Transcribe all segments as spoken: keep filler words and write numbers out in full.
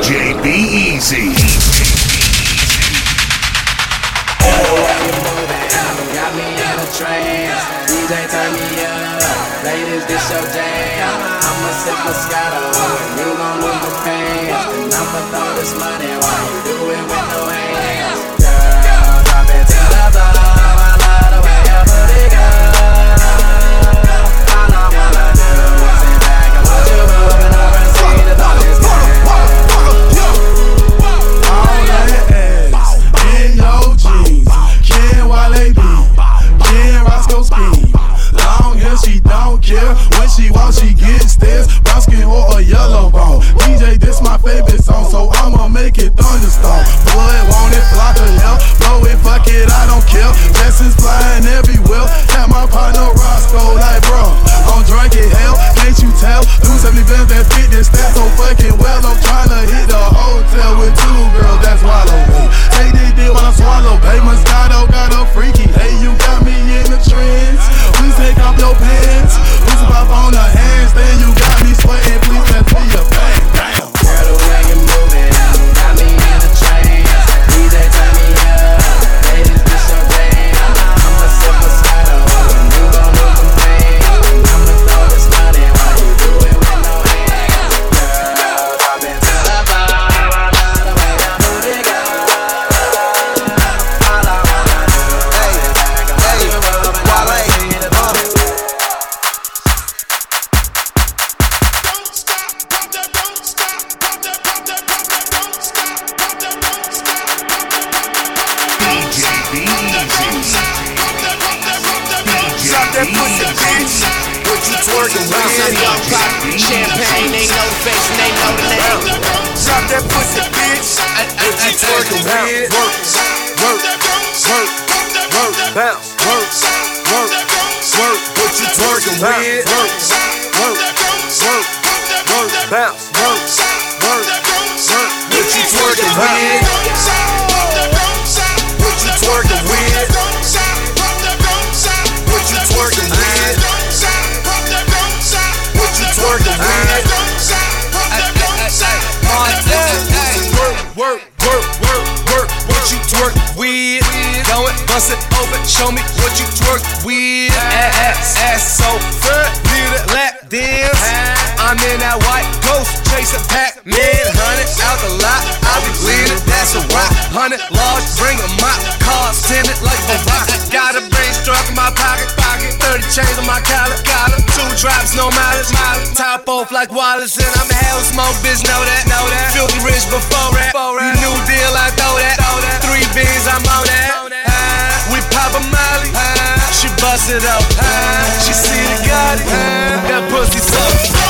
J B Easy. Got me in a trance. D J turn me up. Ladies, this your jam. I'ma sip Moscato. You gon' lose the pants. And I'ma throw this money while you do it with no hands. Girl, drop it to the floor. I love the way you put it, girl. All I wanna do is sit back and watch you moving over and see the thought is good. All that ass in your jeans. Ken Wale B, Ken Roscoe Scheme. Long hair, she don't care. When she walks, she gets stairs. Brown skin or a yellow bone. D J, this my favorite song, so I'ma make it thunderstorm. Blood, want it, block the hell. Blow it, fuck it, I don't care. Blessings flying everywhere. Have my partner Roscoe like, bro, I'm drinking hell. Can't you tell? Two seventy bands that fit this stat so fucking well. I'm tryna hit the hotel with two girls, that's Wallow. Hey, they did when I swallow. Hey, Moscato got a freaky. Hey, you got me in the trends. Please take off your pants. Please pop on the hands. Then you got me sweating. Please let me a bang. Damn. Girl, the way you move it, got me in a trance. D J turn me up. Ladies, this your jam. I'ma sip Moscato. You gon' lose some pain. I'ma throw this money while you do it with no hands. Girl, drop it to the floor. I love the way you put it, girl. All I wanna do is sit back and watch you move and over and see the thought is good. Drop that pussy, bitch. What you twerking with? Young pop, champagne, ain't no face, and ain't no name. Drop that pussy, bitch. What you twerking with? Work, work, work, work, bounce, work, work, work. What you twerking with? Work, work, work, work, bounce, work, work, work. What you twerking with? What you twerking with? What you twerking with? What you twerking with? Work, work, work, work, work. What you twerk with? Go and bust it open. Show me what you twerk with. Ass, ass so good. Need a lap dance. I'm in that white ghost chasing Pac-Man. Hundred out the lot. I'll be bleeding. That's a rock. Hundred large. Bring a mop. Cars tinted like a rock. Got a brain struck in my pocket. Pocket. Thirty chains on my collar. Collar. Two drops, no mileage. Mileage. Top off like Wallace. And I'm a hell smoke bitch. Know that. Know that. Filthy rich before that. You new deal. I throw that. Three beans. I'm on that. We pop a Molly. She bust it up. She see the Gotti. That pussy so.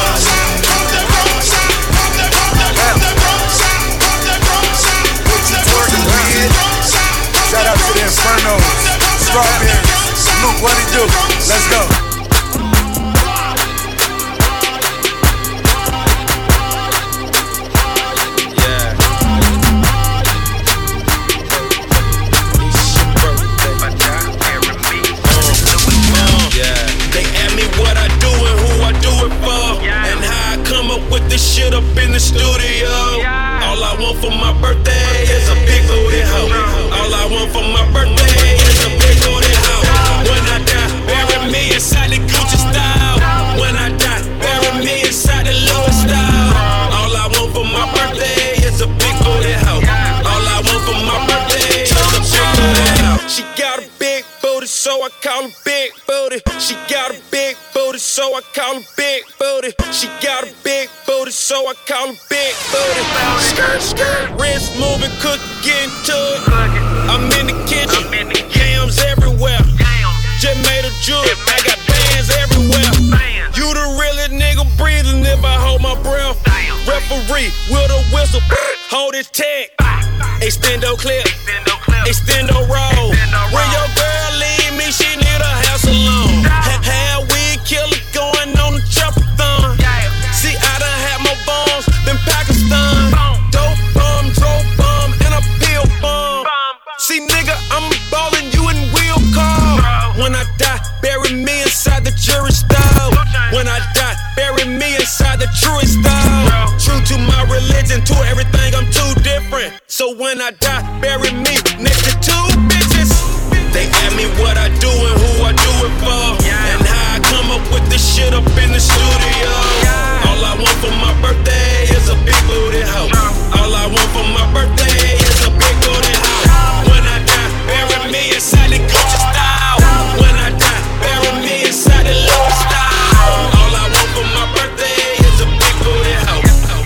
Shout out to the Infernos, Strawberries, Luke, what he do? Let's go. Yeah. Yeah. They ask me what I do and who I do it for, and how I come up with this shit up in the studio. All I want for my birthday is a big booty hoe. All I want for my birthday is a big booty hoe. When I die, bury me inside the Gucci style. When I die, bury me inside the Louis style. All I want for my birthday is a big booty hoe. All I want for my birthday is a big booty hoe. She got a big booty, so I call her big booty. She got a big booty, so I call her big booty. She got a big booty, so I call her big booty. Skirt, skirt, wrist moving, cook, get into it. I'm in the kitchen, yams everywhere. Just made a jewel, I got bands everywhere. You the realest nigga breathing if I hold my breath. Referee with a whistle, hold his tag. Extendo clip, extendo roll. When your girl leave me, she need a hair salon. Hair weed killer going on the chopper thumb. See, I done had more bombs than Pakistan. Dope bomb, dope bomb, and a pill bomb. See, nigga, I'm ballin' you in wheel car. When I die, bury me inside the jury style. When I die, bury me inside the truest style. True to my religion, to everything So when I die, bury me next to two bitches. They ask me what I do and who I do it for, and how I come up with this shit up in the studio. All I want for my birthday is a big booty hoe. All I want for my birthday is a big booty hoe. When I die, bury me inside the Gucci style. When I die, bury me inside the Louis style. All I want for my birthday is a big booty hoe.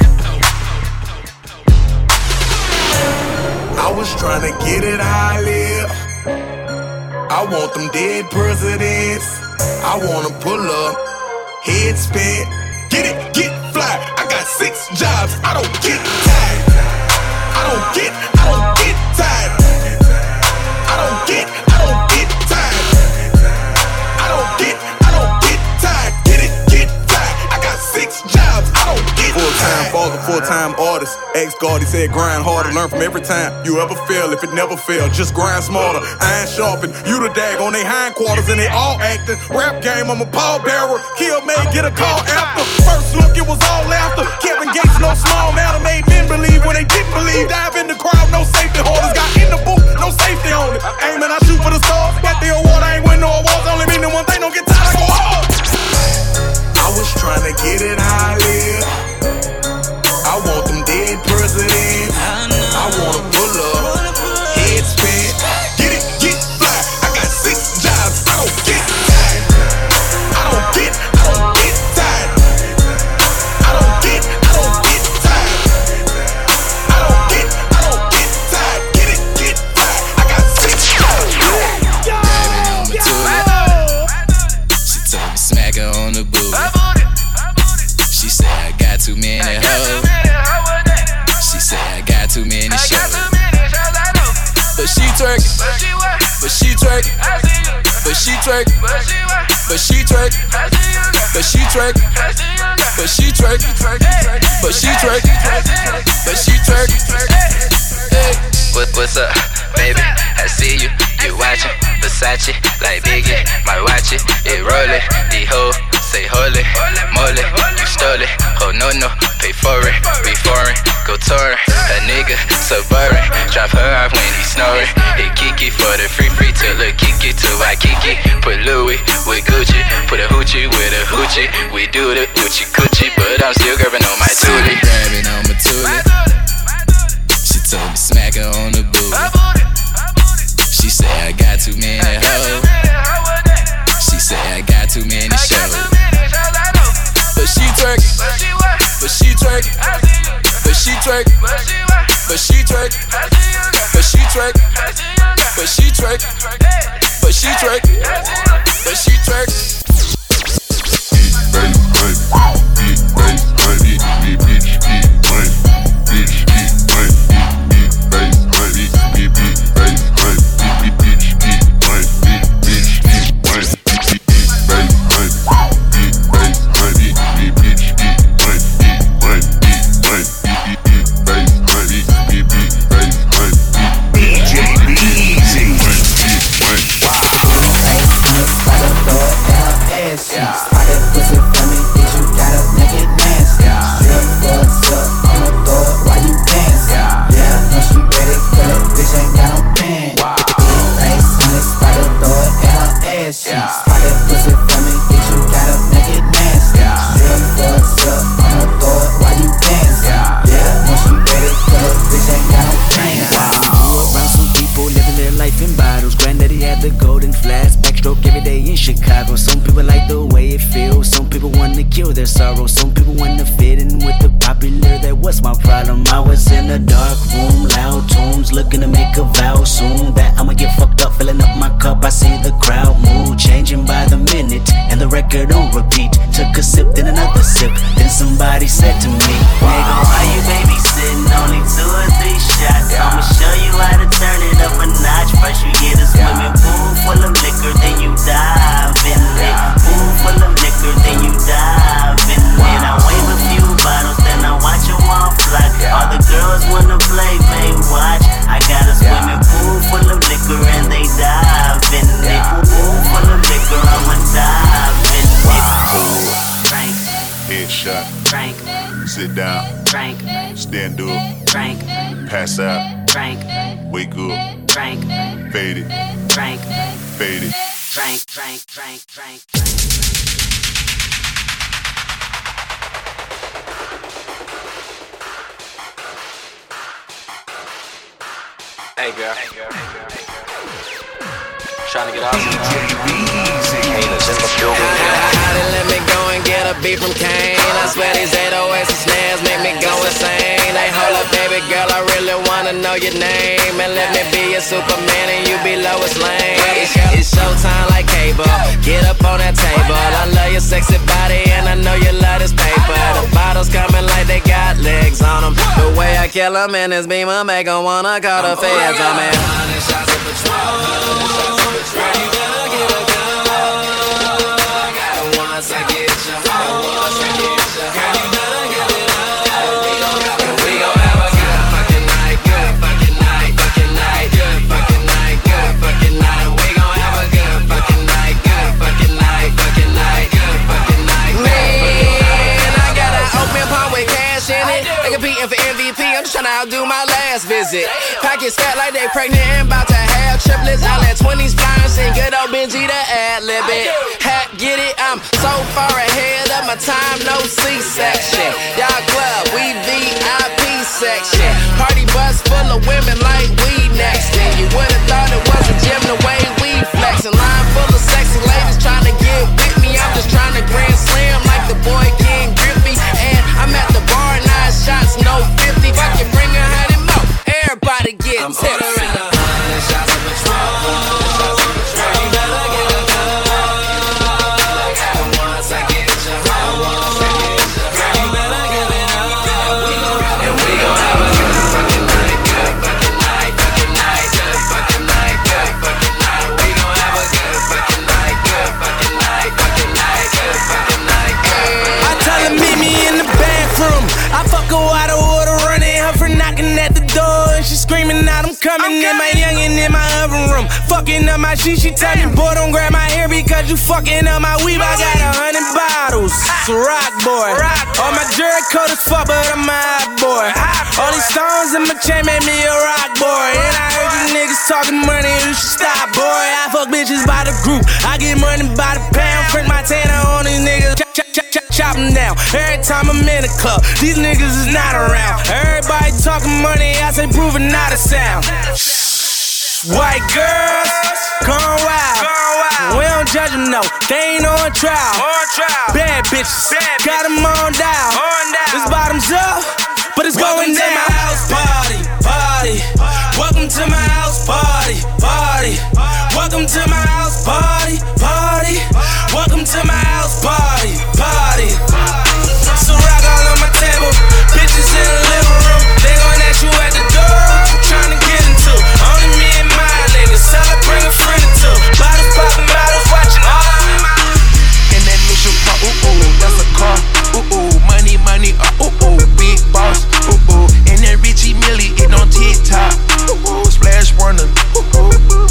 I was tryna get it how I live. I want them dead presidents. I wanna pull up, head spin, get it, get fly. I got six jobs, I don't get tired. I don't get, I don't get tired. I don't get, I don't get tired. I don't get, I don't get tired. Get it, get fly. I got six jobs, I don't get tired. Full-time father, full-time artist. Ex-guard, he said grind harder, learn from every time you ever fail. If it never failed, just grind smarter. Iron sharpen, you the dag on they hindquarters and they all acting. Rap game, I'm a pallbearer. Kill May, get a call after. First look, it was all laughter. Kevin Gates, no small matter, made men believe when they didn't believe. Dive in the crowd, no safety holders. Got in the booth, no safety on it. Aiming, I shoot for the stars. Got the award, I ain't win no awards. Only meaning one thing, don't get tired, I go hard. I was trying to get it how I live. I want them dead presidents. I wanna pull up, head spin, get it, get fly. I got six jobs, I don't get tired. I don't get, I don't get tired. I don't get, I don't get tired. I don't get, I don't get tired. Get it, get fly. I got six jobs. She told me smack her on the booty. She said I got too many hoes. She said I got too many shows. But she twerking, but she twerking, but she twerking, but she twerking, but she twerking, but she twerking, but she twerking, but she twerking. Hey, what, what's up, baby? I see you, you watching Versace like Biggie. My watch it, it rollin'. The hoe say holy moly, you stole it. Oh no no, pay for it. We foreign, go touring. A nigga suburban, drop her off when he snoring. Hit Kiki for the free free till the Kiki to Waikiki. Put Louis with Gucci, put a hoochie with a hoochie. We do the Gucci coochie, but I'm still grabbing on my tootie. Grabbing on my tootie. She told me smack her on the booty. She said I got too many hoes. She said I got too many shows. But she twerking, but she twerking, but she twerking, but she twerking, but she twerking, but she twerking, but she twerking, but she twerking. Sorrow. Some people wanna fit in with the popular. That was my problem. I was in a dark room, loud tunes, looking to make a vow soon that I'ma get fucked up, filling up my cup. I see the crowd mood changing by the minute, and the record on repeat. Took a sip, then another sip. Then somebody said to me, nigga, why you babysitting? Only two or three shots. I'ma show you how to turn it up a notch. First you get a swimming pool full of liquor, then you dive in it. Pool full of liquor, then you dive in it. I wave a few bottles, then I watch them all fly. All the girls wanna play, they watch. I got a swimming pool full of liquor and they dive in it. Pool full of liquor, I'ma dive in it. Frank, Headshot, Frank, sit down, Frank, stand up, Frank, pass out. Drink. Wake up. Drink. Fade it. Drink. Fade it. Drink, drink, drink, drink. Hey girl. Hey girl. Hey girl. Hey girl. Trying to get off. Haters in the building. Let me go and get a beat from Kane. I swear these eight oh eights and snares make me go insane. Like, hold up, baby girl, I really wanna know your name. And let me be your Superman and you be Lois Lane. It's, it's showtime like cable. Get up on that table. I love your sexy body and I know you love this paper. The bottles coming like they got legs on them. The way I kill them in this beamer make them wanna call the feds on me. Hundred shots of Patrón. Girl, you better get a gun. Once I get you, once I get you, girl, you better get it up. And we gon' have a good fucking night, good fucking night, fucking night, good fucking night, good fucking night. We gon' have a good fucking night, good fucking night, fucking night, good fucking night. Man, I got an open palm with cash in it. They competing for M V P. I'm just tryna outdo my last visit. Pockets fat like they pregnant and about to have triplets. I let twenties fly and sing good old Benji to ad-lib it. Hat, get it? I'm so far ahead of my time, no C-section. Y'all club, we V I P section. Party bus full of women like we next. And you would've thought it was a gym the way we flexin'. Line full of sexy ladies tryna get with me. I'm just tryna grand slam like the boy King Griffey. And I'm at the bar, nine shots, no fifty. Fuck you, bring a hundred more. Everybody get I'm tipsy. I'm ordering a hundred shots of Patrón. You better get a gun. Once I get you, once I get you, girl, you better give it up. And we gon' have a good fucking night, good fucking night, fucking night, good fucking night, good fucking night. We gon' have a good fucking night, good fucking night, fucking night, good fucking night. I tell her meet me in the bathroom. I fuck her out of water, running her for knocking at the door. And she screaming out, I'm coming in my youngin' in my oven room. Fucking up my shit, she tell me, boy, don't grab my hair because you fucking up my weave. I got a hundred bottles, it's a rock boy. All my jewelry coat is fuck, but I'm a hot boy. All these stones in my chain make me a rock boy. And I heard you niggas talking money, you should stop, boy. I fuck bitches by the group, I get money by the pound. Print my tanner on these niggas, chop, chop, chop, chop them down. Every time I'm in the club, these niggas is not around. Everybody talking money, I say proving not a sound. White girls, gone wild. We don't judge them, no, they ain't on trial. Bad bitches, got them on down. This bottom's up, but it's going down. Welcome to my house party, party. Welcome to my house party, party. Welcome to my house party, party. Welcome to my house party, party. So rock all on my table, bitches in the living room. They gon' ask you at the door, what you tryna get into? Only me and my lady, so I bring a friend or two. Bottles poppin', bottles watching all of my. And that new Chevron, ooh ooh, that's a car, ooh ooh. Money, money, uh, ooh ooh, big boss, ooh ooh. And that Richie Millie, it on TikTok, ooh ooh. Splash Warner, ooh ooh,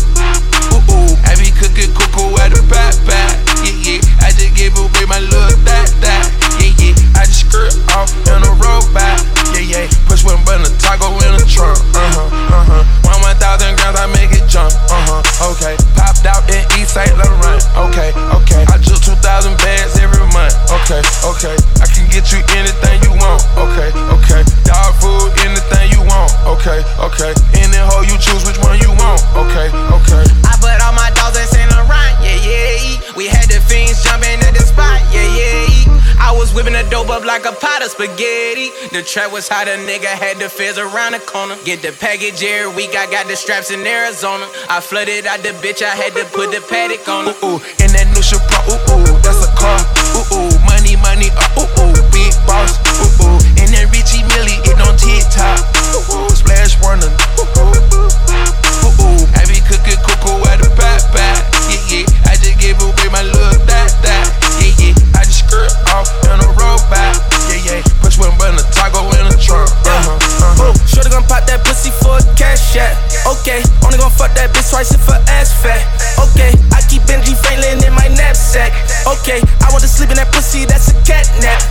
ooh ooh. I be cooking cuckoo at the back back, yeah yeah. I just gave away my little that that, yeah yeah. I just skirt off in a road back, yeah yeah. Push one button, toggle in a trunk, uh huh, uh huh. One one thousand grams, I make it jump, uh huh. Okay, popped out in East Saint Laurent, okay, okay. I took two thousand bags every month, okay, okay. I can get you anything you want, okay, okay. Dog food, anything you want, okay, okay. Any hoe you choose, which one you want, okay, okay. I put all my dogs in Saint Laurent, yeah, yeah. We had the fiends jumping at the spot, yeah, yeah. I was whipping the dope up like a pot of spaghetti. The trap was hot, a nigga had the fizz around the corner. Get the package every week, I got the straps in Arizona. I flooded out the bitch, I had to put the paddock on her. Ooh, ooh, and that new Chevron, ooh, ooh, that's a car, ooh, ooh. Money, money, uh, ooh, ooh, big boss, ooh, ooh. And that Richie Millie, it on TikTok, ooh, ooh. Splash Warner, ooh, ooh, ooh, ooh. I be cooking cuckoo at the back back, yeah, yeah. I just gave away my little that, that, yeah, yeah. I just skirt off in a road back, yeah, yeah. Push one button, toggle in a trunk, uh-huh, uh-huh. Shorty gon' pop that pussy for a cash shot. Okay, only gon' fuck that bitch twice if her ass fat. Okay, I keep Benji Franklin in my knapsack. Okay, I want to sleep in that pussy, that's a catnap.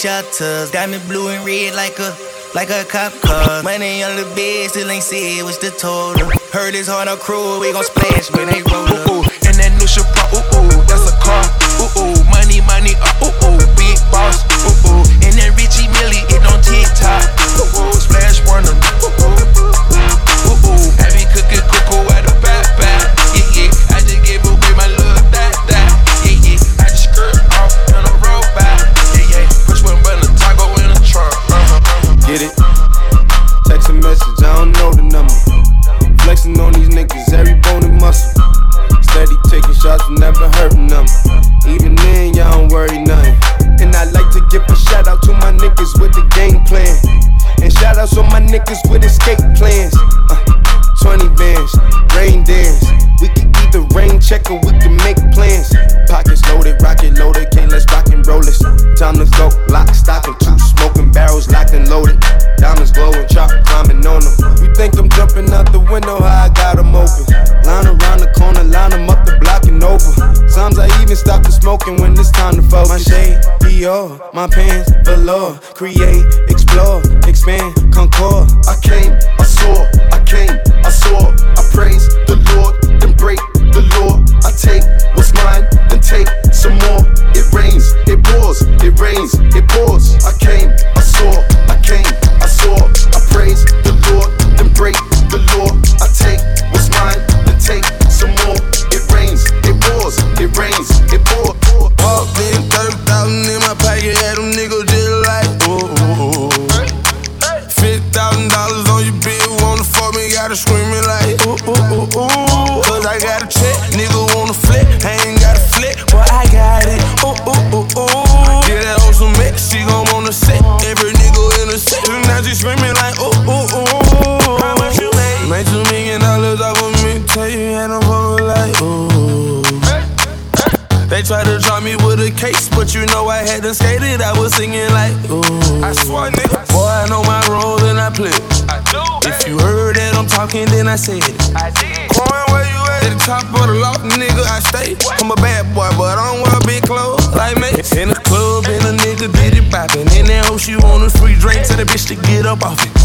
shelters. Diamond blue and red like a like a cop car. Money on the bed, still ain't said what's the total. Heard it's hard on crew, we gon' splash when they roll up. Ooh, ooh, and that new Chevrolet, ooh, ooh, that's a car. Ooh, ooh, money, money, uh, ooh, ooh, big boss. Ooh, ooh, and that Richie Millie, it on TikTok. Ooh, ooh, splash burner. Ooh, ooh, ooh, ooh, I be cooking cocoa at the back, back. Yeah, yeah, I just give away my love, that, that. Yeah, yeah, I just skirt off on the road back. Yeah, yeah, push one button, taco in the trunk. Uh-huh, uh-huh. Get it? Text a message, I don't know the number. Flexing on these niggas, every bone and muscle. Steady taking shots, never hurting them. Even then, y'all don't worry nothing. And I like to give a shout out to my niggas with the game plan. And shout outs on my niggas with escape plans. Uh, twenty bands, rain dance. We can either rain check or we can make plans. Pockets loaded, rocket loaded, can't let's rock and roll this. Time to go, lock, stock, and two smoking barrels locked and loaded. Diamonds glowing, chop climbing on them. You think I'm jumping out the window, how I got them open. Line around the corner, line them up the block and over. Sometimes I even stop the smoking when it's time to focus. My shade, Dior, my pants, velour. Create, explore, expand, concord. I came, I saw, I came, I saw. I praise the Lord, then break the law. I take what's mine, then take some more. It rains, it pours, it rains, it pours. I came, I saw, I came, I saw. I praise the Lord, then break the law. I take what's mine, then take some more. It rains, it pours, it rains, it pours. Walked in, thirty thousand in my pocket, had them niggas just like, ooh, ooh, ooh. fifty thousand dollars on your bill, wanna fuck me, gotta screaming like, ooh, ooh, ooh, ooh. Cause I got a check, nigga wanna flip, I ain't got a flip, but I got it, ooh, ooh, ooh, ooh. Get that hoe some mix, she gon' wanna set, every nigga in the set, and now she screaming like, ooh, ooh, ooh. How much you made? Made two million dollars off of me, tell you, and I'm fucking like, ooh. They tried to drop me with a case, but you know I had to skate it. I was singing like, ooh. I swear, nigga. Boy, I know my role and I play. I do. If you heard that I'm talking, then I said it. I did. Coin, where you at? At the top of the loft, nigga, I stay. What? I'm a bad boy, but I don't wear big clothes like me. In the club, and a nigga did it poppin'. In that hoe, she want a free drink, tell the bitch to get up off it.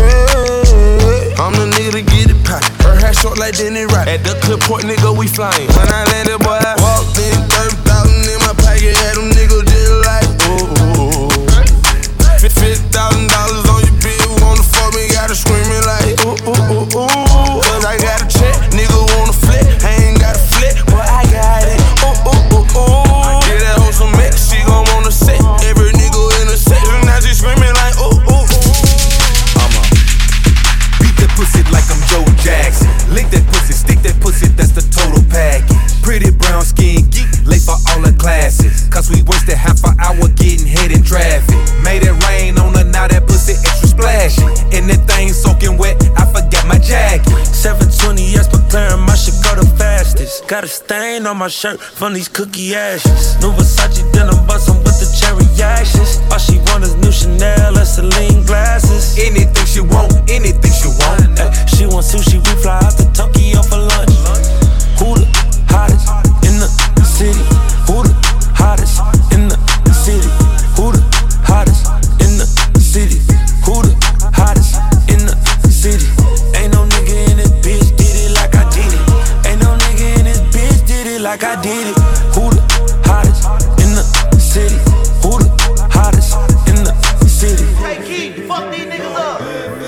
Hey, I'm the nigga to get it poppin'. Her hair short like Denny Rock. At the clip point, nigga, we flyin'. When I landed, boy, I walked in, thirty thousand in my pocket, had them niggas just like, ooh, ooh, ooh. fifty thousand dollars on your bill, wanna fuck me, gotta screaming like, ooh, ooh, ooh, ooh. Cause I got a check, nigga wanna flip, I ain't got a flip, but I got it, ooh, ooh, ooh, ooh. Get that hoe some mix, she gon' wanna set, every nigga in the set, and now she screaming like, ooh, ooh, ooh. I'ma beat that pussy like I'm Joe Jackson. Lick that pussy, stick that pussy, that's the total package. Pretty brown skin, geek, late for all the classes. Cause we wasted half an hour getting hit in traffic. Made it rain on her, now that pussy extra splashy. And that thing soaking wet, I forgot my jacket. seven twenty S per clearing, my shit go the fastest. Got a stain on my shirt from these cookie ashes. New Versace denim bustin' with the cherry ashes. All she want is new Chanel and Celine glasses. Anything she want, anything she want. Ay, she want sushi, we fly out to Tokyo for lunch. Who the hottest in the city? Who the hottest in the city? Who the hottest in the city? Who the hottest in the city? Ain't no nigga in this bitch did it like I did it. Ain't no nigga in this bitch did it like I did it. Who the hottest in the city? Who the hottest in the city? Hey, Keith, fuck these niggas up.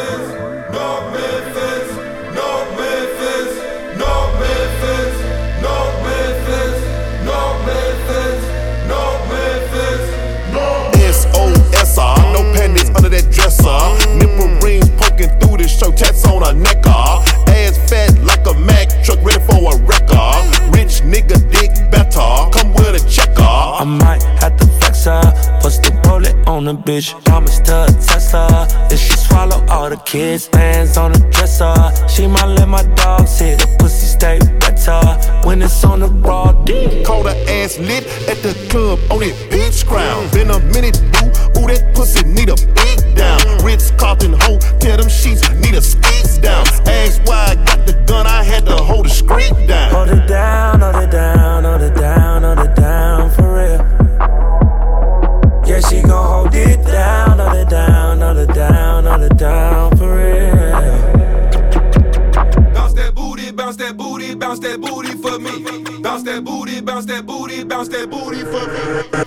No Memphis, no Memphis, no Memphis, no Memphis, no Memphis, no Memphis, no S O S R, no panties under that dresser. Nipple rings poking through the shirt, tats on her neck. Ass fat like a Mack truck, ready for a wrecker. Rich nigga dick better, come with a checker. I might have to flex her, push the bullet on the bitch. Promise to test her if she swallow all the kids. Hands on the dresser, she might let my dog sit. The pussy stay better when it's on the raw D. Call her ass lit at the club on that beach ground. Been a minute, boo. Ooh, that pussy need a beat down. Ritz Carlton hoe, tell them sheets need a skeets down. Ask why I got the gun, I had to hold the street down. Hold it down, hold it down, hold it down, hold it down for real. Yeah, she gon' hold it down.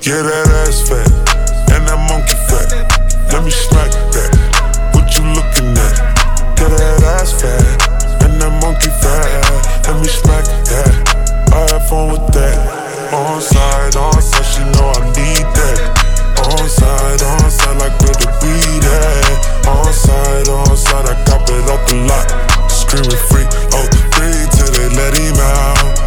Yeah, that ass fat, and that monkey fat. Let me smack that. What you looking at? Yeah, that ass fat, and that monkey fat. Let me smack that. I have fun with that. On side, on side, she know I need that. On side, on side, like where the weed at. On side, on side, I cop it up a lot. Screaming free, oh, free till they let him out.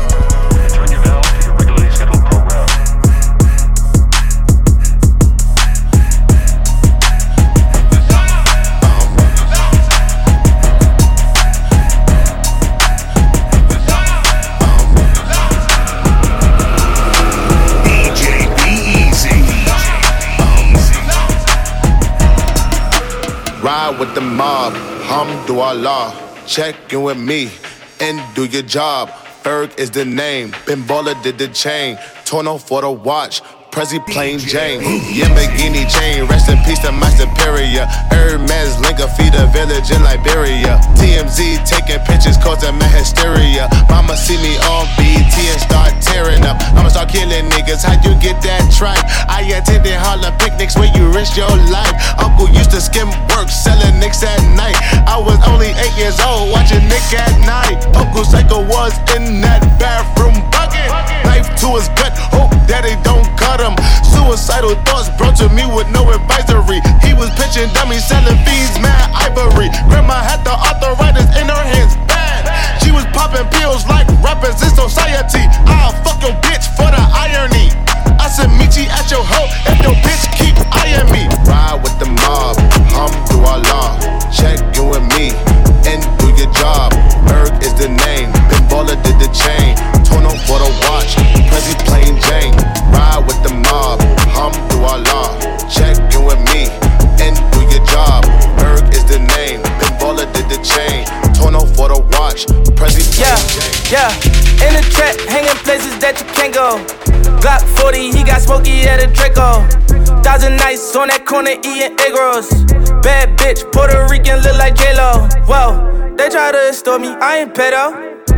Ride with the mob, Hamdulillah. Check in with me and do your job. Ferg is the name, Ben Baller did the chain. Torno for the watch, Prezi plain Jane. Yamagini chain, rest in peace to my superior. Hermes Linka feed a village in Liberia. T M Z taking pictures causing my hysteria. Mama see me on B T and start tearing up. I'ma start killing niggas, how you get that tripe? I attended Harlem picnics where you risk your life. Uncle used to skim work, selling nicks at night. I was only eight years old, watching Nick at night. Uncle Psycho was in that bathroom bucket. Knife to his gut, hope daddy don't cut him. Suicidal thoughts brought to me with no advisory. He was pitching dummies, selling fiends, mad ivory. Grandma had the arthritis in her hands, bad. She was popping pills like rappers in society. I'll fuck your bitch for the irony. I said meet you at your hoe if your bitch keep eyeing me. Ride with the mob, Hamdulillah. Check in with me and do your job. Berg is the name, Ben Baller did the chain. Torno for the watch, Prezi plain Jane. Ride with the mob, Hamdulillah. Check in with me and do your job. Berg is the name, Ben Baller did the chain. Torno for the watch, Prezi plain Jane. Yeah, yeah, in the trap, hanging places that you can't go. Glock forty, he got smoky at a Draco. Thousand nights on that corner eating egg rolls. Bad bitch, Puerto Rican, look like J-Lo. Whoa, they try to extort me, I ain't pedo.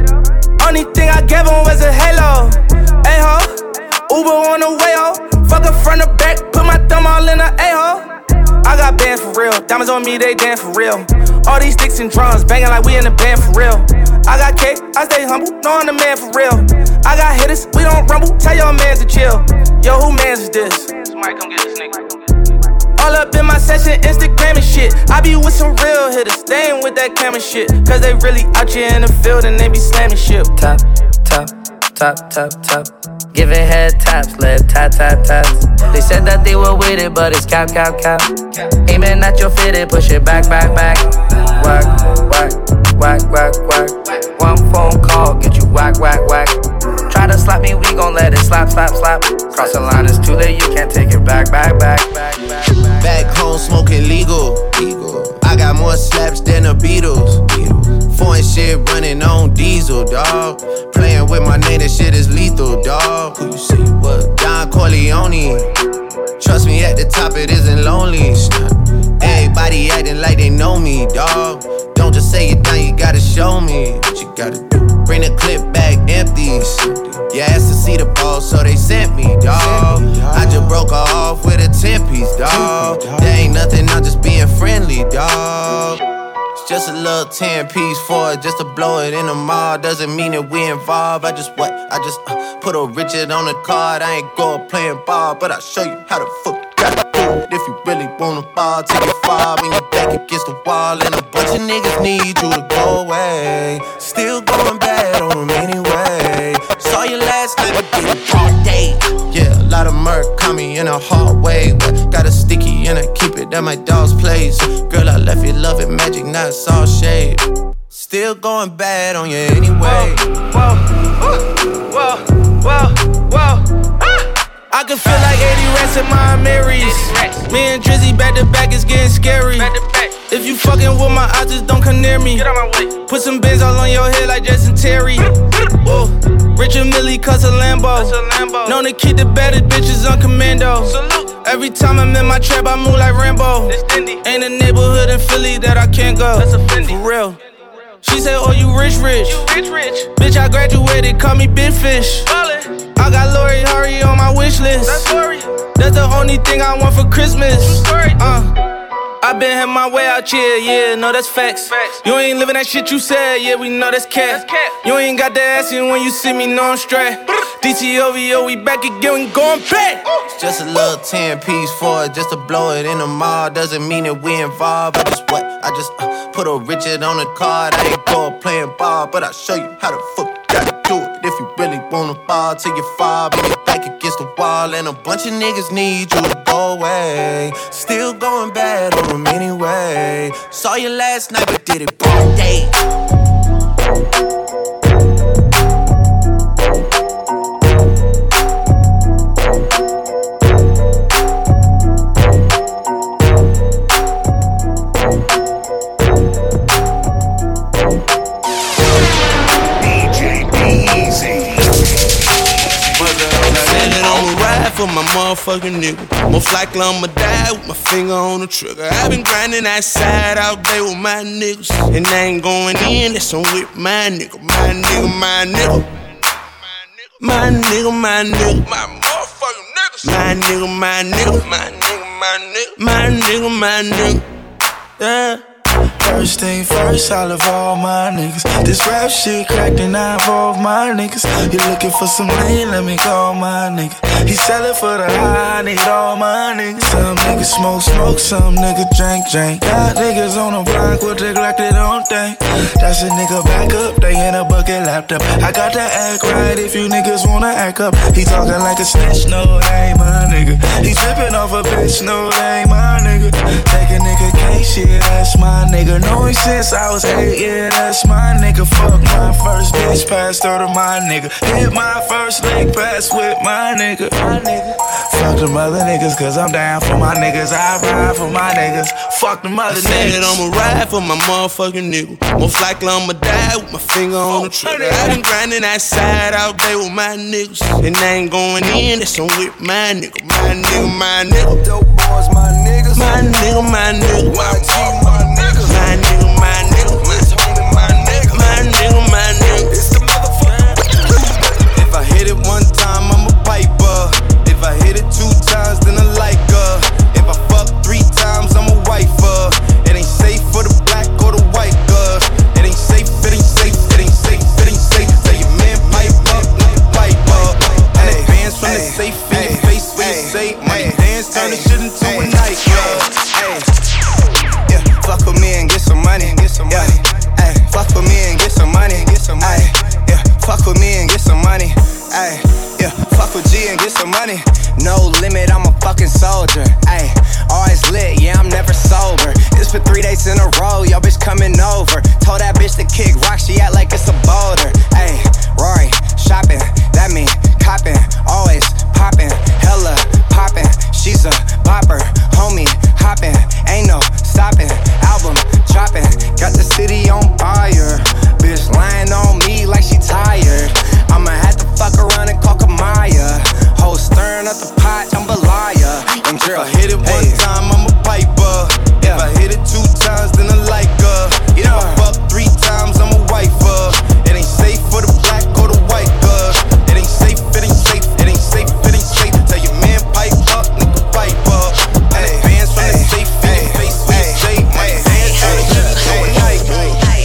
Only thing I gave him was a halo. Hey ho, Uber on the way ho. Fuck her front or back, put my thumb all in the A-ho. I got bands for real, diamonds on me, they dance for real. All these sticks and drums, banging like we in the band for real. I got cake, I stay humble, know I'm the man for real. I got hitters, we don't rumble, tell your mans to chill. Yo, who mans is this? Somebody come get this nigga. All up in my session, Instagram and shit. I be with some real hitters, they ain't with that camera shit. Cause they really out here in the field and they be slamming shit. Top, top, top, top, top. Giving head taps, lip tap, tap, taps. They said that they were with it, but it's cap, cap, cap. Aiming at your fitted, push it back, back, back. Whack, whack, whack, whack, whack. One phone call, get you whack, whack, whack. Try to slap me, we gon' let it slap, slap, slap. Cross the line, it's too late, you can't take it back, back, back, back, back. Back home smoking legal. I got more slaps than the Beatles. Foreign shit running on diesel, dawg. Playing with my name, that shit is lethal, dawg. Who you see what? Don Corleone. Trust me, at the top it isn't lonely. Everybody acting like they know me, dawg. Don't just say it down, you gotta show me what you gotta do. Bring the clip back empty. You asked to see the ball, so they sent me, dawg. I just broke her off with a ten piece, dawg. There ain't nothing, I'm just being friendly, dawg. It's just a little ten piece for it, just to blow it in the mall. Doesn't mean that we involved. I just what? I just uh, put a Richard on the card. I ain't go playing ball, but I'll show you how the fuck you gotta do it. If you really wanna ball, take it far. When you back against the wall, and a bunch of niggas need you to go away. Still going bad on them anyway. Saw you last night, but did it all day. Yeah, a lot of murk caught me in a hard way. But got a sticky and I keep it at my dog's place. Girl, I left you loving magic, not all shade. Still going bad on you anyway. Whoa, whoa, whoa, whoa, whoa. Ah! I can feel like eighty rats in my Marys. Me and Drizzy back to back, it's getting scary. If you fucking with my eyes, just don't come near me. Get out my way. Put some bins all on your head like Jason Terry. Whoa. Richard Millie cuss a Lambo. Known to keep the baddest bitches on commando. Salute. Every time I'm in my trap, I move like Rambo. Ain't a neighborhood in Philly that I can't go. That's a Fendi. For real. She said, oh, you rich, rich. You rich, rich. Bitch, I graduated, call me Big Fish. Ballin'. I got Lori Hurry on my wish list. That's the only thing I want for Christmas. Uh. I been had my way out here, yeah, no, that's facts. facts. You ain't living that shit you said, yeah, we know that's cat. You ain't got the ass in when you see me, no, I'm straight. D T O V O, we back again, we going back. It's just a little ten piece for it, just to blow it in the mall. Doesn't mean that we involved. I just what? I just uh, put a Richard on the card. I ain't go playing ball, but I'll show you how the fuck you gotta do it. If you really wanna fall till you fall, but your back against the wall, and a bunch of niggas need you to go away. Still going bad on them anyway. Saw you last night, but did it broad day. For my motherfucking nigga, most likely I'ma die with my finger on the trigger. I been grinding outside all day with my niggas, and I ain't going in, that's on with my nigga, my nigga, my nigga, my nigga, my nigga, my motherfucking niggas, my nigga, my nigga, my nigga, my nigga, my nigga, my nigga, yeah. First thing first, I love all my niggas. This rap shit cracked and I involve my niggas. You looking for some lean, let me call my nigga. He sellin' for the high, I need all my niggas. Some niggas smoke, smoke, some niggas drink, drink. Got niggas on the block with the Glock they don't think. That's a nigga back up, they in a bucket laptop. I got to act right if you niggas wanna act up. He talking like a snitch, no, that ain't my nigga. He trippin' off a bitch, no, that ain't my nigga. Take a nigga case, yeah, that's my nigga. Know him since I was eight, yeah, that's my nigga. Fuck my first bitch, passed her to my nigga. Hit my first leg pass with my nigga. My nigga. Fuck them other niggas, cause I'm down for my niggas. I ride for my niggas. Fuck them other I niggas. said I'ma ride for my motherfucking nigga. Most likely I'ma die with my finger on the trigger. I been grinding outside all day with my niggas, and I ain't going in, that's on with my nigga. My nigga, my nigga. Dope boys, my niggas. My nigga, my nigga. Y G, my niggas. My nigga, my nigga. My nigga, my nigga, my nigga. It's the motherfucker. If I hit it one time, I'm a piper. If I hit it two times, then I like her. If I fuck three times, I'm a wifer. It ain't safe for the black or the white girls. It ain't safe, it ain't safe, it ain't safe, it ain't safe. Tell your man pipe up, pipe up. And the bands from the safe in your face when you say money dance, turn the shit into a nightclub. Yeah, fuck with me and get some money. Get some money. Ay, fuck with me and get some money. Get some money. Yeah, fuck with me and get some money. Ay, yeah, fuck with G and get some money. No limit, I'm a fucking soldier. Ay, always lit, yeah, I'm never sober. It's for three days in a row, yo bitch coming over. Told that bitch to kick rock, she act like it's a boulder. Ay, Rory, shopping, that mean copping, always popping, hella popping. She's a bopper, homie, hopping, ain't no stopping. Album dropping, got the city on fire. Bitch lying on me like she tired. I'ma have to fuck around and call Kamaya. Whole stirring up the pot, I'm a liar. I'm If I hit it one hey. time, I'm a piper. Yeah. If I hit it two times, then I like her. If Yeah. I fuck three times, I'm a wifer. It ain't safe for the black or the white girls. It ain't safe, it ain't safe, it ain't safe, it ain't safe. Tell your man pipe up, nigga pipe up. And the bands from the safe in your face when you say money dance, turn the shit into a nightclub.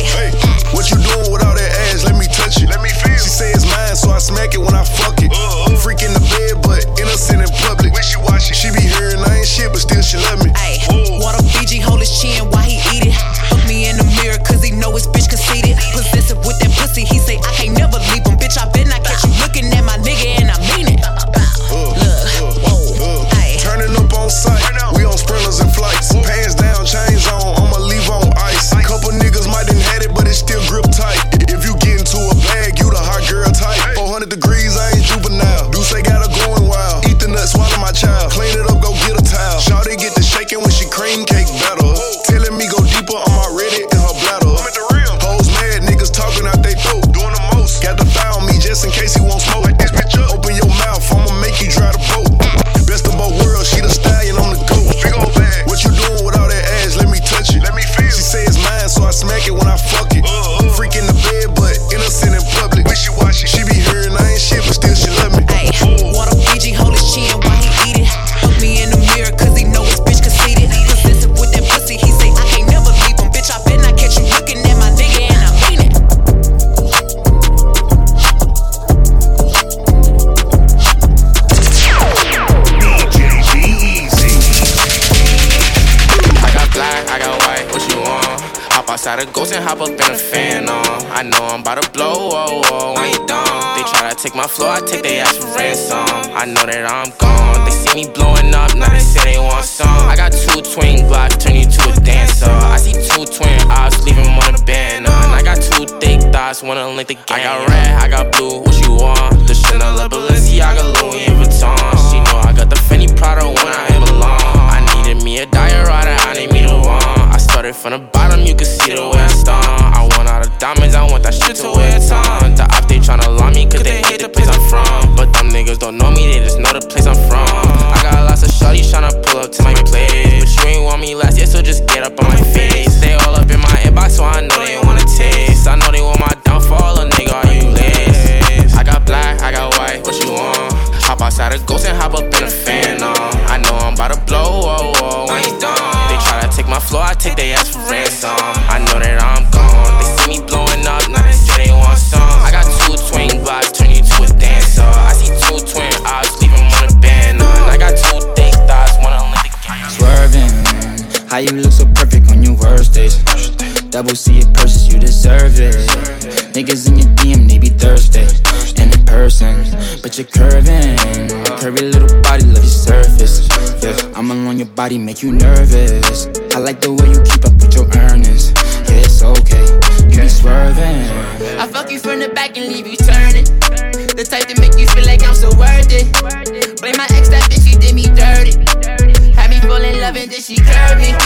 outside a ghost and hop up in a fan on. I know I'm about to blow, oh, oh, I ain't dumb. They try to take my flow, I take their ass for ransom. I know that I'm gone. They see me blowing up, now they say they want some. I got two twin Glocks, turn you to a dancer. I see two twin ops, leave him on a banner. And I got two thick thoughts, wanna link the game. I got red, I got blue, what you want? The Chanel, Balenciaga, Louis Vuitton. She know I got the Fendi Prada when I belong. I needed me a diorama, I need me the one. I started from the bottom, you can see the way I stung. I want all the diamonds, I want that shit to wear a ton. The op, they tryna lie me, cause they hate the place I'm from. But them niggas don't know me, they just know the place I'm from. I got lots of shorties tryna pull up to my place, but you ain't want me last year, so just get up on my face. They all up in my inbox, so I know they wanna taste. I know they want my downfall, a nigga, are you lazy? I got black, I got white, what you want? Hop outside a ghost and hop up in a fan on. I know I'm about to blow, oh, oh, I ain't dumb. They try to take my flow, I take their ass for ransom. I know that I'm gone. They see me blowing up, now they say they want some. I got two twin Glocks, turn you to a dancer. I see two twin ops, leave them on a banner. And I got two thick thoughts, wanna link the game. Swerving, how you look so perfect on your worst days. Double C it purses, you deserve it. Niggas in your D M, they be thirsty. And in person, but you're curving. Curvy little body, love your surface. Yeah, I'm along your body, make you nervous. I like the way you keep up with your earnings. Yeah, it's okay, you be swerving. I fuck you from the back and leave you turning. The type to make you feel like I'm so worth it. Blame my ex, that bitch, she did me dirty. Had me fall in love and then she curved me.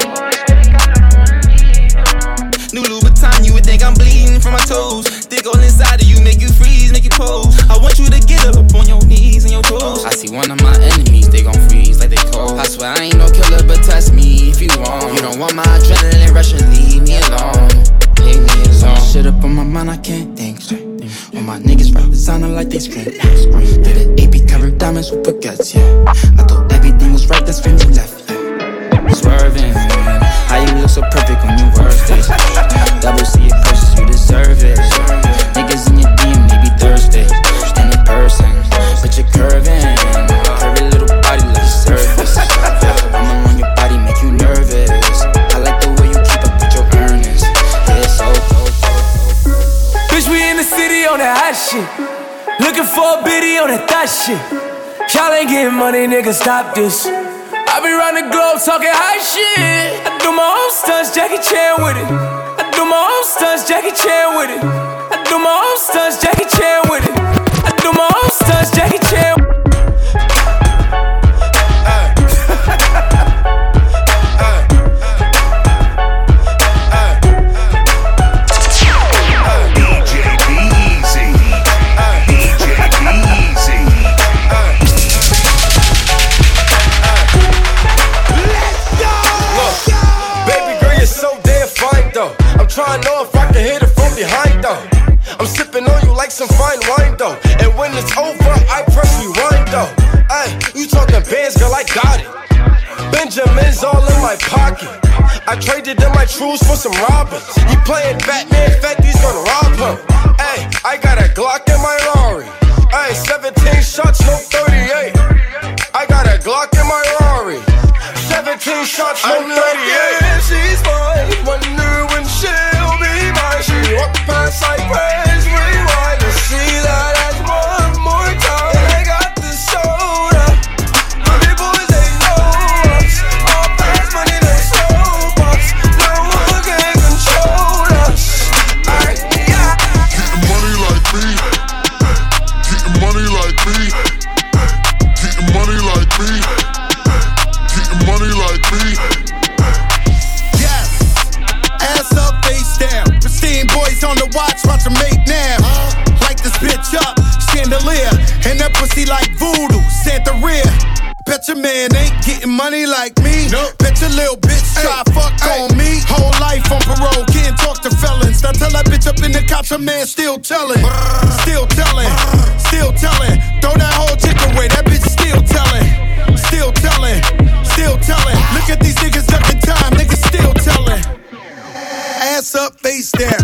New Louboutin, you would think I'm bleeding from my toes. Dig all inside of you, make you freeze, make you pose. I want you to get up on your knees and your toes. I see one of my enemies, they gon' freeze like they cold. I swear I ain't no killer, but test me if you want. You don't want my adrenaline rush and leave me alone. Leave me alone. Shit up on my mind, I can't think straight. All my niggas rap designer like they scream. Did it A P covered diamonds with baguettes, yeah. I thought everything was right, that's when you left, yeah. Swerving, how you look so perfect on your worst days. Double C it purses, you deserve it. Niggas in your D M, they be thirsty. And in person, but you're curving. Curvy little body, love your surface. I'm along your body, make you nervous. I like the way you keep up with your earnings. Yeah, so, so, so. Bitch, we in the city on that hot shit. Looking for a biddy on that thot shit. Y'all ain't getting money, nigga, stop this. I be round the globe talking high shit. I do my own stunts, Jackie Chan with it. I do my own stunts, Jackie Chan with it. I do my own stunts, Jackie Chan with it. I do my own stunts, Jackie Chan. Trying to know if I can hit it from behind though. I'm sipping on you like some fine wine though. And when it's over, I press rewind though. Ay, you talking bands, girl, I got it. Benjamin's all in my pocket. I traded in my trues for some robins. He playing Batman, Fetty's gonna rob him. Ay, I got a Glock in my Rari. Ay, seventeen shots, no thirty-eight. I got a Glock in my Rari. seventeen shots, no thirty-eight. And she's fine. Wonder when she'll be mine. She walk past like praise, rewind and see that ass one more time. And I got the soda. My big boys, they know us. All fast money, they slow us. No one can control us. I, yeah. Getting money like me. Getting money like me. Getting money like me. Getting money like me. Yes, ass up, face down. Pristine boys on the watch, watch them make now. Light this bitch up, chandelier. And that pussy like voodoo, Santa Rhea. Bet your man ain't getting money like me. Nope. Bet your little bitch try fuck ay. On me. Whole life on parole, can't talk to felons. Now tell that bitch up in the cops, her man still telling. Still telling, still telling. Throw that whole chick away, that bitch still telling. Still telling, still telling. Look at these niggas ducking time, niggas still telling. Ass up, face down.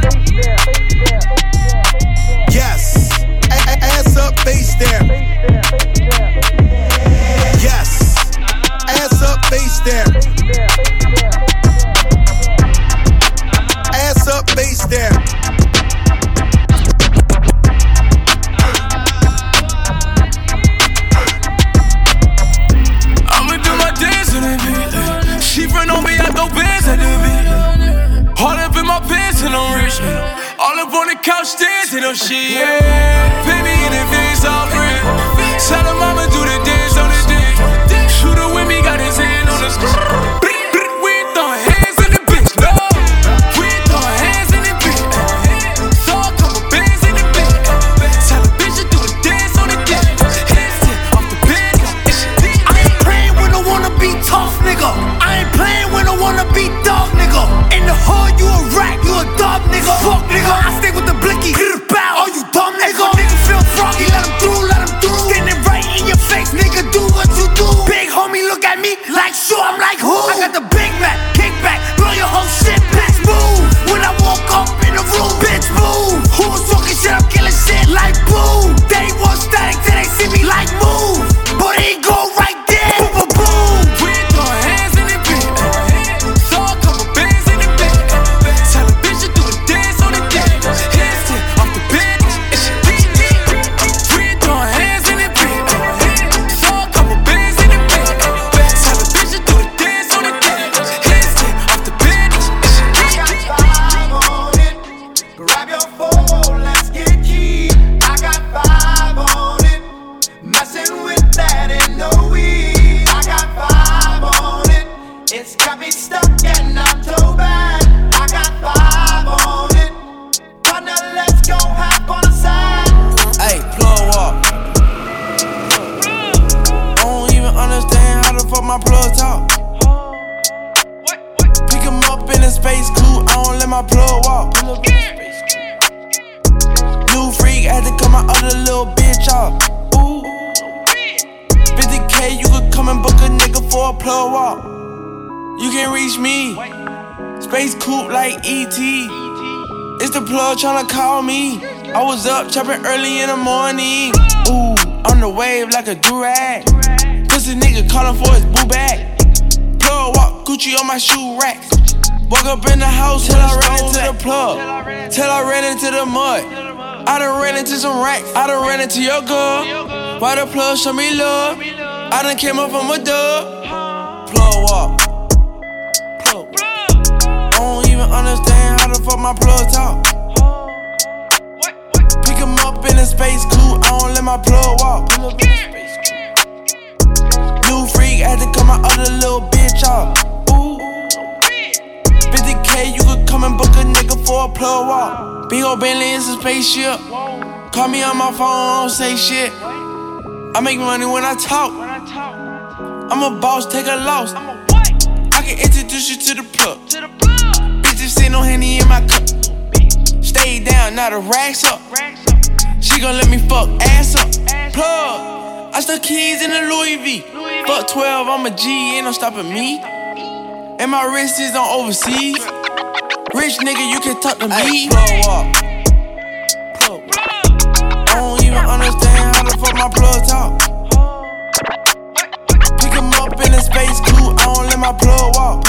Yes. A- ass up, face down. Yes. Ass up, face down. to them shit. Pay me in advance, all free. Tell her mama do the dance on the dick. Shooter with me, got his hand on the screen. We ain't throwing hands in the bitch, no. We ain't throwing hands in the bitch. Throw a couple bands in the bitch. Tell a bitch to do the dance on the dick. Hands off the bed. I ain't playing when I wanna be tough, nigga. I ain't playing when I wanna be dog, nigga. In the hood, you a rat, you a dog, nigga. Fuck, nigga. I stay with the blicky. Hit it bow. Oh, you dumb, nigga. Nigga feel froggy, let him through, let him through. Standing right in your face, nigga. Do what you do. Big homie, look at me like sure. I'm like who? I got the Big Mac, kick back, blow your whole shit, bitch. Move. When I walk up in the room, bitch, move. Who was talking shit? I'm killing shit like boo. They want static till they see me like move. But he go right there. Boom, boom, boom. We ain't throwing hands in the bitch. Throw a couple bands in the bitch. Tell a bitch to do the dance on the dick. Hands off the bed. We ain't throwing hands in the bitch. Throw a couple bands in the bitch. Tell a bitch to do the dance on the dick. Hands off the bed. I got five on it. Grab your phone, let's get key. I got five on it. Messing with that ain't no weed. I got five on it. It's got me stuck and I'm so bad. I got five on it. Partner, let's go hop on the side. Hey, plug walk. I don't even understand how the fuck my plug talk. Pick him up in a space coupe, I don't let my plug walk. New freak, had to cut my other little bitch off. Ooh. fifty K, you could come and book a nigga for a plug walk. You can reach me. Space coupe like E T. It's the plug tryna call me. I was up chopping early in the morning. Ooh, on the wave like a durag. Pussy nigga calling for his boo bag. Plug walk, Gucci on my shoe rack. Walk up in the house till I ran into the plug. Till I ran into the mud. I done ran into some racks. I done ran into your girl. Why the plug show me love? I done came up from a dub. Plug walk. Plug. I don't even understand how the fuck my plug talk. Pick him up in a space coupe, I don't let my plug walk. New freak, had to cut my other little bitch off. Ooh. fifty K, you could come and book a nigga for a plug walk. Big ol' Bentley, it's a spaceship. Call me on my phone, I don't say shit. I make money when I talk. I'm a boss, take a loss. I can introduce you to the plug. Bitches sit no Henny in my cup. Stay down, now the racks up. She gon' let me fuck ass up. Plug, I stuck keys in the Louis V. Fuck twelve, I'm a G, ain't no stopping me. And my wrist is on overseas. Rich nigga, you can talk to me. Plug walk. Plug. I don't even understand how the fuck my plug talk. Pick him up in a space coupe, I don't let my plug walk.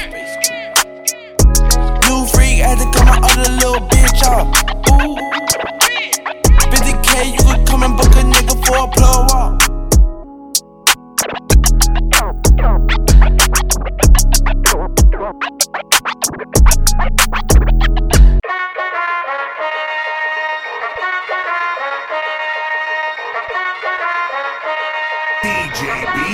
New freak, had to cut my other little bitch off. Ooh. fifty K, you could come and book a nigga for a plug walk. D J B.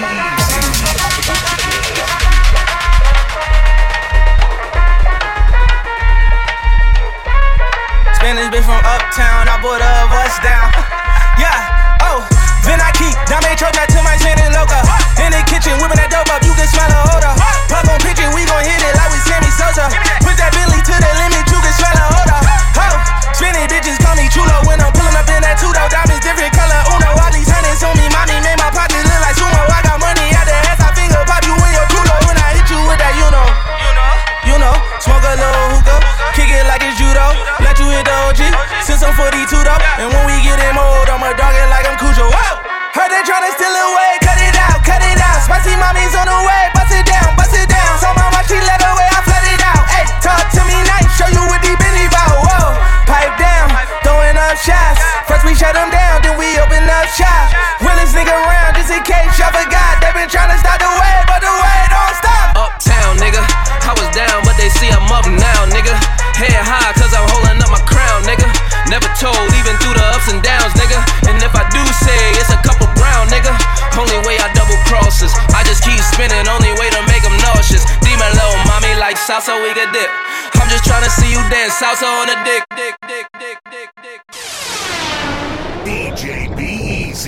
Spanish bitch from uptown, I bought a bust down. Yeah, oh, then I keep Dame Troja to my Spanish loca. In the kitchen, whipping that dope up, you can smell a odor. Plug on pitching, we gon' hit it like we Sammy Sosa. Put that Billy to the limit, you can smell a odor. Oh, spinning bitches call me chulo when I'm pulling up in that two-door. Diamonds different color, uno. All these hundreds on me, mommy made my pockets look like sumo. I got money out the ass, I finger pop you in your culo. When I hit you with that, you know, you know, smoke a little hookah, kick it like it's judo. Let you hit the O G, since I'm forty-two though. And when we get in mode, I'ma dog it like I'm Cujo. Whoa! Heard they tryna steal away, cut it out, cut it out. Spicy mommy's on the way, bust it down, bust it down. So my watch, she let away, I flood it out. Ayy, talk to me nice, show you what deep in the bow. Whoa, pipe down, throwing up shots. First we shut them down, then we open up shop. Realest nigga around, just in case y'all forgot. They been tryna stop the way, but the way don't stop. Uptown, nigga, I was down, but they see I'm up now, nigga. Head high, cause I'm holding up my crown, nigga. Never told, even through the ups and downs, nigga. And if I do say it's a couple brown, nigga, only way I double crosses. I just keep spinning, only way to make them nauseous. Demon little mommy like salsa, we get dip. I'm just tryna see you dance salsa on a dick, dick, dick, dick, dick, dick. D J B Easy.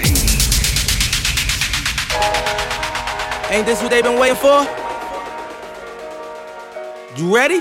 Ain't this what they been waiting for? You ready?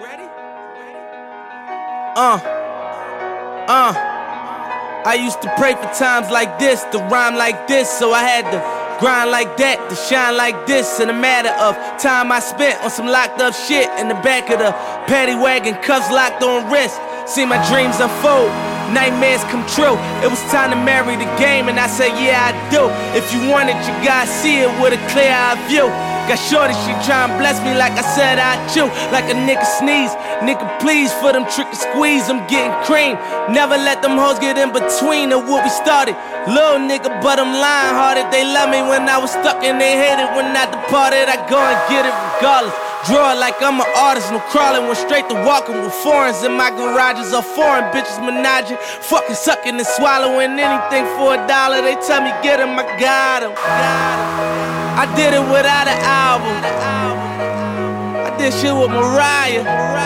Uh, uh. I used to pray for times like this, to rhyme like this, so I had to grind like that, to shine like this. In a matter of time I spent on some locked up shit in the back of the paddy wagon, cuffs locked on wrist. See my dreams unfold, nightmares come true. It was time to marry the game, and I said, yeah, I do. If you want it, you gotta see it with a clear eye view. Got shorty, she tryna bless me like I said I chew. Like a nigga sneeze, nigga please for them trick and squeeze, I'm getting cream. Never let them hoes get in between of what we started. Little nigga, but I'm lying hearted. They love me when I was stuck and they hated when I departed. I go and get it regardless. Draw it like I'm an artist, no crawling, went straight to walking with foreigns in my garages or foreign bitches menaging, fucking sucking and swallowing anything for a dollar. They tell me get him, I got him. I did it without an album. I did shit with Mariah.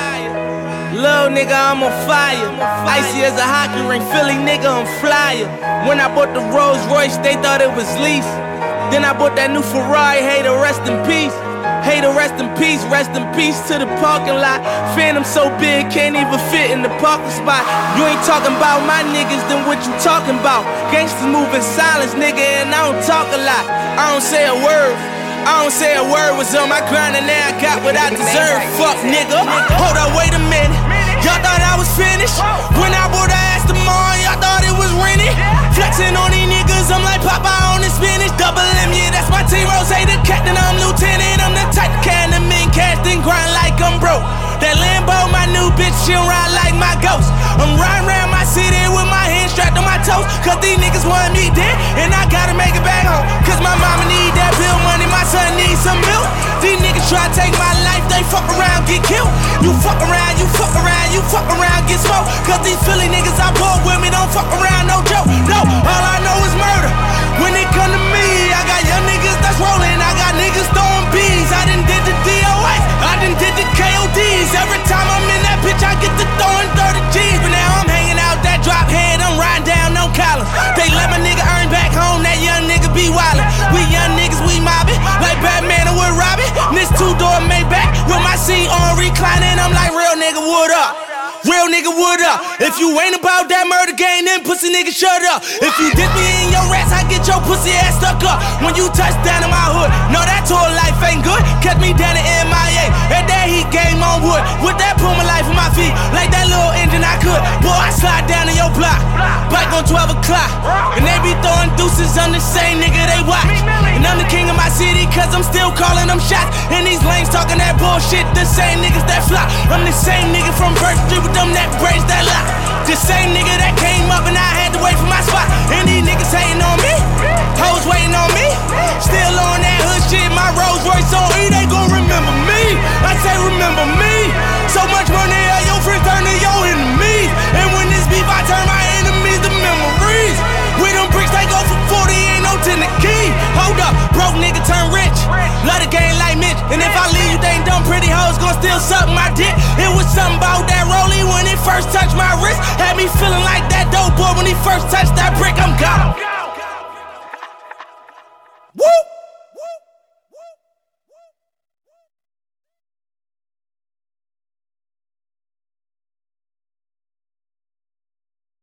Little nigga, I'm on fire. Icy as a hockey ring, Philly nigga, I'm flyer. When I bought the Rolls Royce, they thought it was lease. Then I bought that new Ferrari, hey, to rest in peace. Hey, to rest in peace, rest in peace to the parking lot. Phantom so big, can't even fit in the parking spot. You ain't talking about my niggas, then what you talking about? Gangsters move in silence, nigga, and I don't talk a lot. I don't say a word, I don't say a word. Was on my grind and now I got what I deserve. Fuck nigga, hold up, wait a minute. Y'all thought I was finished? When I bought the Aston Martin, y'all thought it was rented? Flexing on these niggas, I'm like Popeye on the spinach. Double M, yeah, that's my team. Rose, the captain, I'm lieutenant. I'm the type of can the men cast and grind like I'm broke. That Lambo, my new bitch, she'll ride like my ghost. I'm riding around my city with my hands strapped on my toes. Cause these niggas want me dead, and I gotta make it back home. Cause my mama need that bill money, my son needs some milk. These niggas try to take my life, they fuck around, get killed. You fuck around, you fuck around, you fuck around, get smoked. Cause these Philly niggas I bought with me don't fuck around, no joke. No, all I know is murder. When it come to me, I got young niggas that's rolling, I got niggas throwing bees. I done did the D O S, I done did the K O Ds. Every time I'm in that bitch, I get to throwing thirty G's. But now I'm hanging out that drop head, I'm riding down on Collins. They let my nigga earn back home, that young nigga be wildin'. We young niggas, we mobbin', like Batman or with Robin. This two-door Maybach with my seat on reclining, I'm like, real nigga, what up? Real nigga, what up? If you ain't about that murder game, then pussy nigga, shut up. If you dip me in your rats, I get your pussy ass stuck up. When you touch down in my hood, no, that tour life ain't good. Catch me down in M I A, and that heat game on wood. With that pull my life on my feet, like that little engine I could. Boy, I slide down in your block, bike on twelve o'clock. And they be throwing deuces, I'm the same nigga they watch. And I'm the king of my city, cause I'm still calling them shots. And these lanes talking that bullshit, the same niggas that flop. I'm the same nigga from First Street with them that braids that lock. The same nigga that came up and I had to wait for my spot. And these niggas hating on me, hoes waiting on me. Still on that hood shit, my Rolls Royce on E, they gon' remember me. I say remember me. So much money, all your friends turn to your enemies. And when this beef, I turn my enemies to memories. With them bricks, they go for forty, ain't no ten the key. Hold up, broke nigga turn rich. Love the game like Mitch. And if I leave you, they ain't dumb pretty hoes gon' still suck my dick. It was something about that rollie when it first touched my wrist. Had me feeling like that dope boy when he first touched that brick, I'm gone.